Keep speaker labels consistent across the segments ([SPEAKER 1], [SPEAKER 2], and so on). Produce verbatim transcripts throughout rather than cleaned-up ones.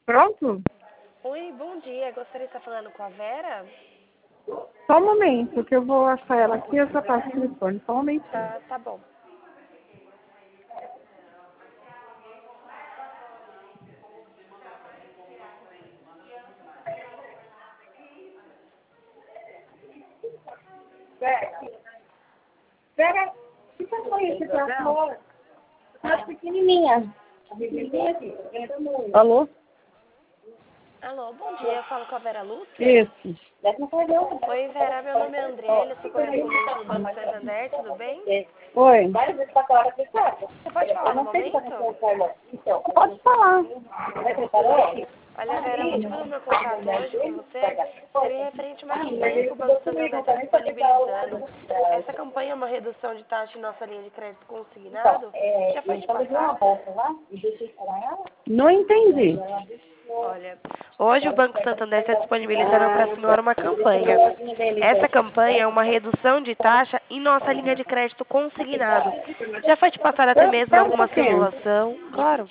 [SPEAKER 1] Pronto?
[SPEAKER 2] Oi, bom dia. Gostaria de estar falando com a Vera?
[SPEAKER 1] Só um momento, que eu vou achar ela aqui e eu já passo o telefone. Só um momentinho.
[SPEAKER 2] Tá, tá bom.
[SPEAKER 1] Vera, que tamanho esse cachorro? Tá pequenininha. Alô?
[SPEAKER 2] Alô, bom dia. Eu falo com a Vera Lúcia?
[SPEAKER 1] Esse.
[SPEAKER 2] Oi, Vera. Meu nome é André. Sou correspondente do Banco Santander. Tudo bem?
[SPEAKER 1] Oi.
[SPEAKER 2] Você pode falar no momento?
[SPEAKER 1] Pode falar.
[SPEAKER 2] Olha, Vera, o motivo do meu contato hoje com você seria referente a uma campanha que o Banco Santander está disponibilizando. Essa campanha é uma redução de taxa em nossa linha de crédito consignado. Já foi te passada?
[SPEAKER 1] Não entendi.
[SPEAKER 2] Olha, hoje o Banco Santander está disponibilizando para a senhora uma campanha. Essa campanha é uma redução de taxa em nossa linha de crédito consignado. Já foi te passada até mesmo
[SPEAKER 1] Espera um
[SPEAKER 2] alguma
[SPEAKER 1] pouquinho.
[SPEAKER 2] simulação? Claro.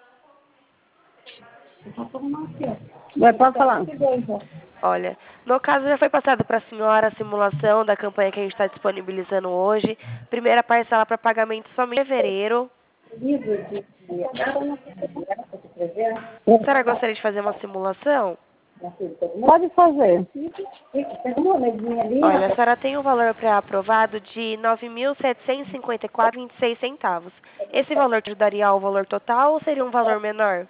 [SPEAKER 1] Vai, pode falar.
[SPEAKER 2] Olha, no caso já foi passado para a senhora a simulação da campanha que a gente está disponibilizando hoje. Primeira parcela para pagamento somente em fevereiro. A senhora gostaria de fazer uma simulação?
[SPEAKER 1] Pode fazer.
[SPEAKER 2] Olha, a senhora tem um valor pré-aprovado de nove mil setecentos e cinquenta e quatro reais e vinte e seis centavos. Esse valor te daria ao valor total ou seria um valor menor?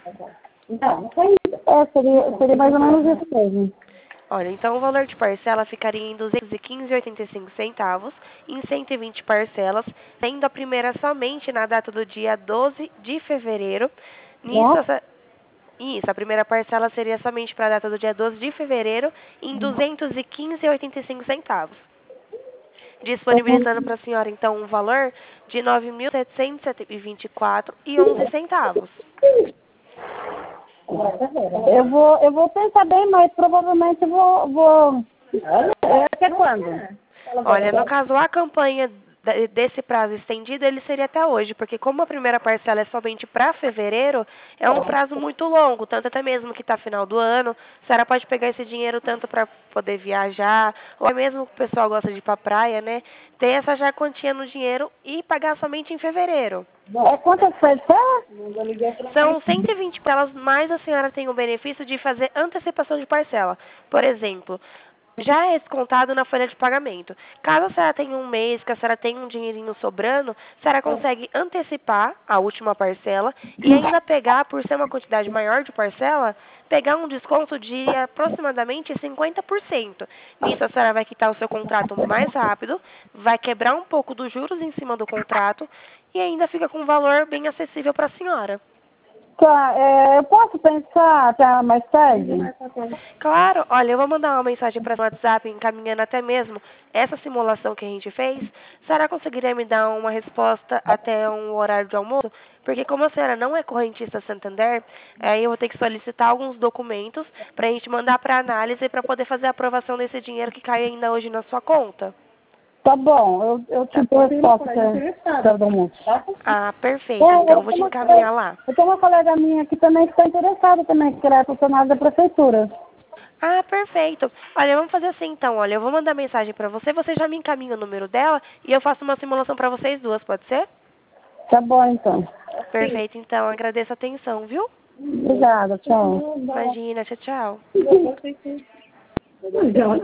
[SPEAKER 1] É, seria, seria mais ou menos isso mesmo.
[SPEAKER 2] Olha, então o valor de parcela ficaria em duzentos e quinze reais e oitenta e cinco centavos, em cento e vinte parcelas, sendo a primeira somente na data do dia doze de fevereiro. Nisso, essa, isso, a primeira parcela seria somente para a data do dia doze de fevereiro, em duzentos e quinze reais e oitenta e cinco centavos. Disponibilizando para a senhora, então, um valor de nove mil setecentos e vinte e quatro reais e onze centavos.
[SPEAKER 1] Eu vou, eu vou pensar bem, mas provavelmente eu vou, vou... É, até quando?
[SPEAKER 2] Olha, no caso, a campanha de- desse prazo estendido, ele seria até hoje, porque como a primeira parcela é somente para fevereiro, é um prazo muito longo, tanto até mesmo que está final do ano, a senhora pode pegar esse dinheiro tanto para poder viajar, ou mesmo que o pessoal gosta de ir para a praia, né, ter essa já quantia no dinheiro e pagar somente em fevereiro.
[SPEAKER 1] É quantas parcelas?
[SPEAKER 2] São cento e vinte parcelas, mas a senhora tem o benefício de fazer antecipação de parcela. Por exemplo, já é descontado na folha de pagamento. Caso a senhora tenha um mês, que a senhora tenha um dinheirinho sobrando, a senhora consegue antecipar a última parcela e ainda pegar, por ser uma quantidade maior de parcela, pegar um desconto de aproximadamente cinquenta por cento. Nisso a senhora vai quitar o seu contrato mais rápido, vai quebrar um pouco dos juros em cima do contrato e ainda fica com um valor bem acessível para a senhora.
[SPEAKER 1] Tá, é, eu posso pensar até mais tarde?
[SPEAKER 2] Claro, olha, eu vou mandar uma mensagem para o WhatsApp encaminhando até mesmo essa simulação que a gente fez. A senhora conseguiria me dar uma resposta até um horário de almoço? Porque como a senhora não é correntista Santander, aí eu vou ter que solicitar alguns documentos para a gente mandar para análise para poder fazer a aprovação desse dinheiro que cai ainda hoje na sua conta.
[SPEAKER 1] Tá bom, eu, eu te dou a resposta da do almoço.
[SPEAKER 2] Ah, perfeito.
[SPEAKER 1] É,
[SPEAKER 2] Então eu
[SPEAKER 1] eu
[SPEAKER 2] vou te
[SPEAKER 1] tenho uma
[SPEAKER 2] encaminhar
[SPEAKER 1] colega,
[SPEAKER 2] lá.
[SPEAKER 1] eu tenho uma colega minha aqui também que está interessada também, que ela é funcionária da prefeitura.
[SPEAKER 2] Ah, perfeito. Olha, vamos fazer assim então. Olha, eu vou mandar mensagem para você, você já me encaminha o número dela e eu faço uma simulação para vocês duas, pode ser?
[SPEAKER 1] Tá bom, então.
[SPEAKER 2] Perfeito, então. Agradeço a atenção, viu?
[SPEAKER 1] Obrigada, tchau.
[SPEAKER 2] Imagina, tchau, tchau.
[SPEAKER 1] Então,